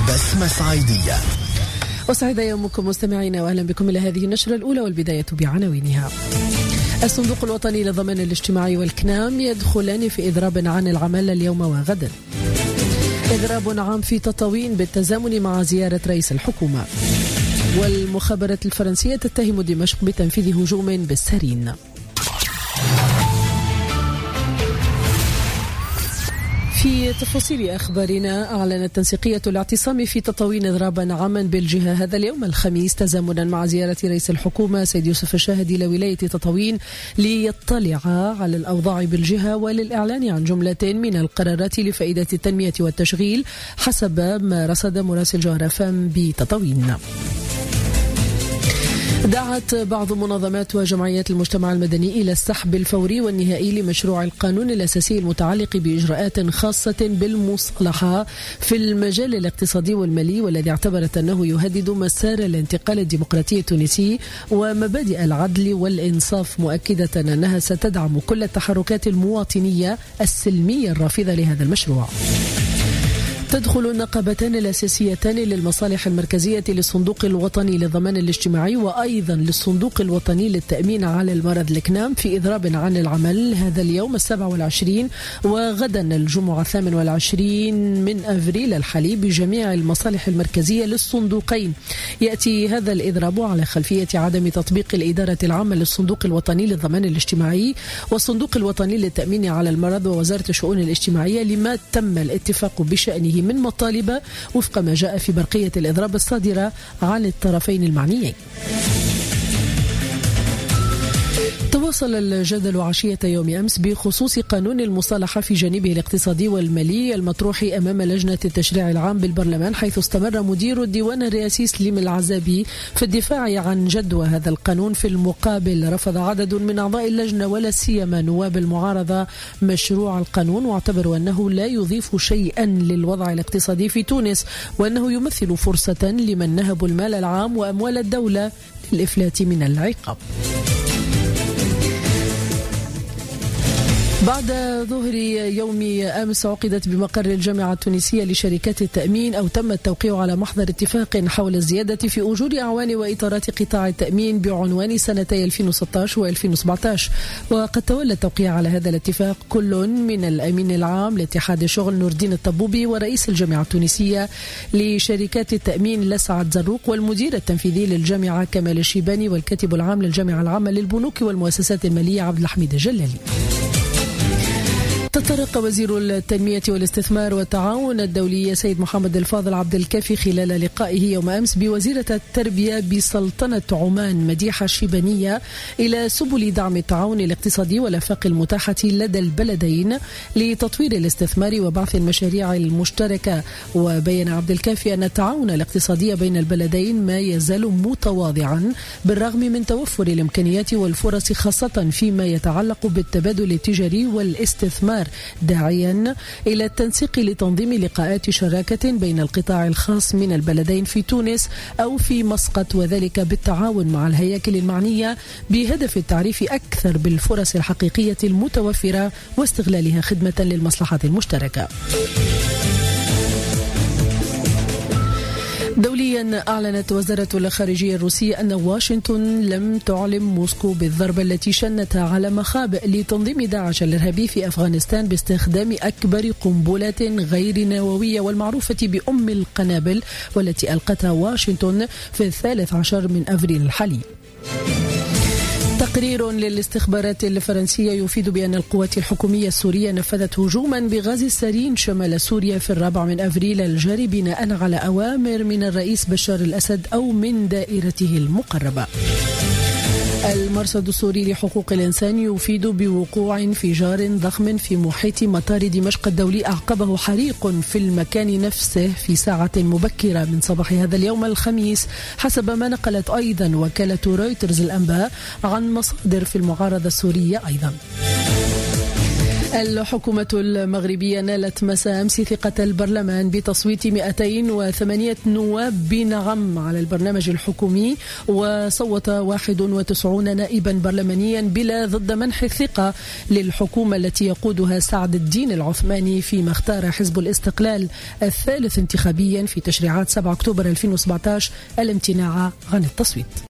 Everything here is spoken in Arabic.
بسمة صعيدية. وسعد يومكم مستمعينا، وأهلا بكم إلى هذه النشرة الأولى والبداية بعناوينها. الصندوق الوطني للضمان الاجتماعي والكنام يدخلان في إضراب عن العمالة اليوم وغدا. إضراب عام في تطاوين بالتزامن مع زيارة رئيس الحكومة. والمخابرات الفرنسية تتهم دمشق بتنفيذ هجوم بالسرين. في تفاصيل أخبارنا، أعلنت التنسيقية الاعتصام في تطاوين إضرابا عاما بالجهة هذا اليوم الخميس تزامنا مع زيارة رئيس الحكومة سيد يوسف الشاهدي لولاية تطاوين ليطلع على الأوضاع بالجهة وللإعلان عن جملة من القرارات لفائدة التنمية والتشغيل حسب ما رصد مراسل جوهر فام بتطاوين. دعت بعض منظمات وجمعيات المجتمع المدني إلى السحب الفوري والنهائي لمشروع القانون الأساسي المتعلق بإجراءات خاصة بالمصالحة في المجال الاقتصادي والمالي، والذي اعتبرت أنه يهدد مسار الانتقال الديمقراطي التونسي ومبادئ العدل والإنصاف، مؤكدة أنها ستدعم كل التحركات المواطنية السلمية الرافضة لهذا المشروع. تدخل النقابتان الأساسيتان للمصالح المركزية للصندوق الوطني للضمان الاجتماعي وأيضا للصندوق الوطني للتأمين على المرض الكنام في إضراب عن العمل هذا اليوم 27 وغدا الجمعة 28 من أفريل الحالي بجميع المصالح المركزية للصندوقين. يأتي هذا الإضراب على خلفية عدم تطبيق الإدارة العامة للصندوق الوطني للضمان الاجتماعي والصندوق الوطني للتأمين على المرض ووزارة الشؤون الاجتماعية لما تم الاتفاق بشأنه من مطالب وفق ما جاء في برقية الإضراب الصادرة عن الطرفين المعنيين. تواصل الجدل عشية يوم أمس بخصوص قانون المصالحة في جانبه الاقتصادي والمالي المطروح أمام لجنة التشريع العام بالبرلمان، حيث استمر مدير الديوان الرئاسي سليم العزابي في الدفاع عن جدوى هذا القانون. في المقابل رفض عدد من أعضاء اللجنة ولا سيما نواب المعارضة مشروع القانون، واعتبروا أنه لا يضيف شيئا للوضع الاقتصادي في تونس، وأنه يمثل فرصة لمن نهبوا المال العام وأموال الدولة للإفلات من العقاب. بعد ظهر يوم أمس عقدت بمقر الجامعة التونسية لشركات التأمين أو تم التوقيع على محضر اتفاق حول الزيادة في أجور أعوان وإطارات قطاع التأمين بعنوان سنتي 2016 و2017. وقد تولى التوقيع على هذا الاتفاق كل من الأمين العام لاتحاد الشغل نور الدين الطبوبي ورئيس الجامعة التونسية لشركات التأمين لسعد زروق والمدير التنفيذي للجامعة كمال الشيباني والكاتب العام للجامعة العامة للبنوك والمؤسسات المالية عبد الحميد الجلالي. تطرق وزير التنمية والاستثمار والتعاون الدولي سيد محمد الفاضل عبد الكافي خلال لقائه يوم أمس بوزيرة التربية بسلطنة عمان مديحة الشيبانية إلى سبل دعم التعاون الاقتصادي والآفاق المتاحة لدى البلدين لتطوير الاستثمار وبعث المشاريع المشتركة. وبين عبد الكافي أن التعاون الاقتصادي بين البلدين ما يزال متواضعا بالرغم من توفر الإمكانيات والفرص، خاصة فيما يتعلق بالتبادل التجاري والاستثمار، داعيا إلى التنسيق لتنظيم لقاءات شراكة بين القطاع الخاص من البلدين في تونس أو في مسقط، وذلك بالتعاون مع الهياكل المعنية بهدف التعريف أكثر بالفرص الحقيقية المتوفرة واستغلالها خدمة للمصلحة المشتركة. دوليا، أعلنت وزارة الخارجية الروسية أن واشنطن لم تعلم موسكو بالضربة التي شنتها على مخابئ لتنظيم داعش الإرهابي في أفغانستان باستخدام أكبر قنبلة غير نووية والمعروفة بأم القنابل، والتي ألقتها واشنطن في 13 من أفريل الحالي. تقرير للاستخبارات الفرنسية يفيد بأن القوات الحكومية السورية نفذت هجوما بغاز السرين شمال سوريا في 4 من أفريل الجاري بناء على أوامر من الرئيس بشار الأسد أو من دائرته المقربة. المرصد السوري لحقوق الإنسان يفيد بوقوع انفجار ضخم في محيط مطار دمشق الدولي أعقبه حريق في المكان نفسه في ساعة مبكرة من صباح هذا اليوم الخميس، حسب ما نقلت أيضا وكالة رويترز الأنباء عن مصادر في المعارضة السورية. أيضا الحكومة المغربية نالت مساء أمس ثقة البرلمان بتصويت 208 نواب بنعم على البرنامج الحكومي، وصوت 91 نائبا برلمانيا بلا ضد منح الثقة للحكومة التي يقودها سعد الدين العثماني، فيما اختار حزب الاستقلال الثالث انتخابيا في تشريعات 7 أكتوبر 2017 الامتناع عن التصويت.